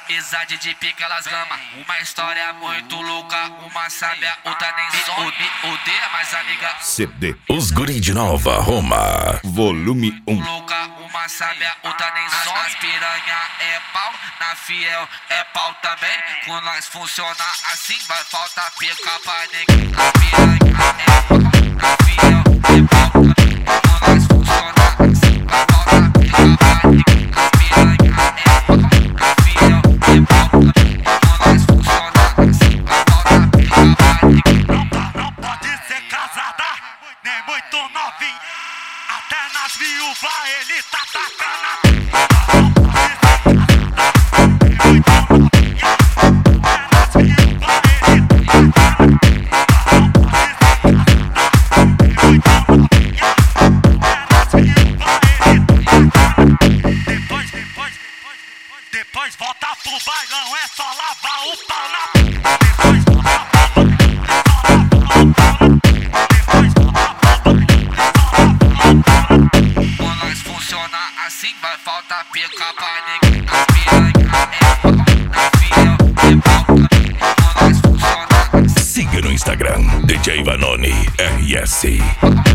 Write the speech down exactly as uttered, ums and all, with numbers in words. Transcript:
amizade de pica elas gama. Uma história muito louca, uma sabe a outra nem some. Odeia mais amiga. C D Os Guri de Nova Roma, volume um. Louca, uma sabe a outra nem some. As piranha é pau, na fiel é pau também. Com nós funciona assim, vai faltar pica pra ninguém. A piranha é pau, na fiel é pau também. Com nós funciona assim, vai faltar pica pra ninguém. A piranha é pau, na fiel é pau também. Com nós funciona assim, vai faltar pica pra ninguém. Não pode ser casada, nem muito novinha. Até nas viúvas ele tá tacando. Depois, depois, depois, depois volta pro bailão, é só lavar o pau na. Depois volta pro bailão, é só lavar o pau na. Depois volta pro bailão, é só lavar o pau na. Com nós funciona assim, vai faltar pica pra ninguém. A piranha é pau, na fiel é pau também. Com nós funciona assim. Siga no Instagram, D J Vanoni R S.